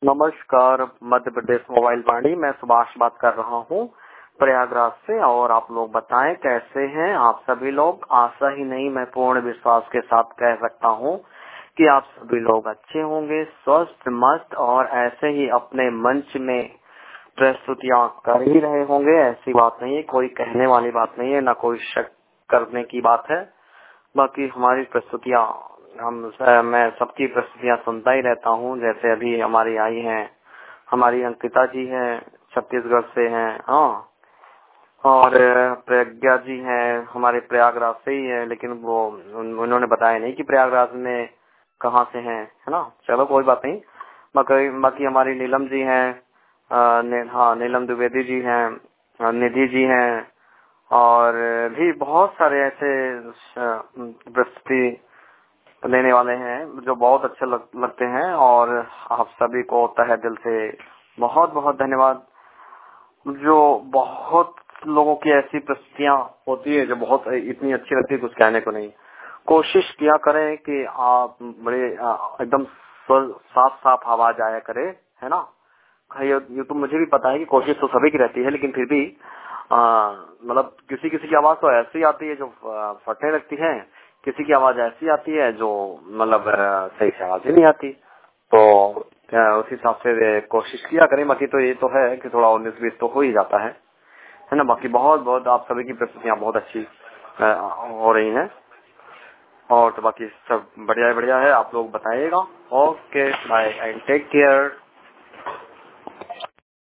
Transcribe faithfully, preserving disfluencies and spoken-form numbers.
नमस्कार, मध्य प्रदेश मोबाइल वाणी। मैं सुभाष बात कर रहा हूँ प्रयागराज से। और आप लोग बताएं कैसे हैं आप सभी लोग। आशा ही नहीं, मैं पूर्ण विश्वास के साथ कह सकता हूँ कि आप सभी लोग अच्छे होंगे, स्वस्थ, मस्त और ऐसे ही अपने मंच में प्रस्तुतियाँ कर ही रहे होंगे। ऐसी बात नहीं है, कोई कहने वाली बात नहीं है, ना कोई शक करने की बात है। बाकी हमारी प्रस्तुतियाँ हम मैं सबकी प्रस्तुतियाँ सुनता ही रहता हूँ। जैसे अभी हमारी आई हैं, हमारी अंकिता जी हैं, छत्तीसगढ़ से हैं, हाँ, और प्रज्ञा जी हैं, हमारे प्रयागराज से ही है, लेकिन वो उन्होंने बताया नहीं कि प्रयागराज में कहाँ से हैं, है ना। चलो कोई बात नहीं। बाकी बाकी हमारी नीलम जी हैं, ने, हाँ नीलम द्विवेदी जी हैं, निधि जी हैं, और भी बहुत सारे ऐसे प्रस्तुति लेने वाले हैं जो बहुत अच्छे लग, लगते हैं। और आप सभी को तहे दिल से बहुत बहुत धन्यवाद। जो बहुत लोगों की ऐसी प्रस्तुतियाँ होती है जो बहुत इतनी अच्छी लगती है, कुछ कहने को नहीं। कोशिश किया करें कि आप बड़े एकदम साफ साफ आवाज आया करे, है ना। ये, ये तो मुझे भी पता है कि कोशिश तो सभी की रहती है, लेकिन फिर भी मतलब किसी किसी की आवाज तो ऐसी आती है जो फटने लगती है, किसी की आवाज ऐसी आती है जो मतलब सही से आवाज ही नहीं आती। तो उस हिसाब से कोशिश किया करें। बाकी तो ये तो है कि थोड़ा उन्नीस बीस तो हो ही जाता है, है ना। बाकी बहुत बहुत आप सभी की प्रस्तुतियाँ बहुत अच्छी हो रही हैं, और तो बाकी सब बढ़िया बढ़िया है। आप लोग बताइएगा। Okay, bye and take care.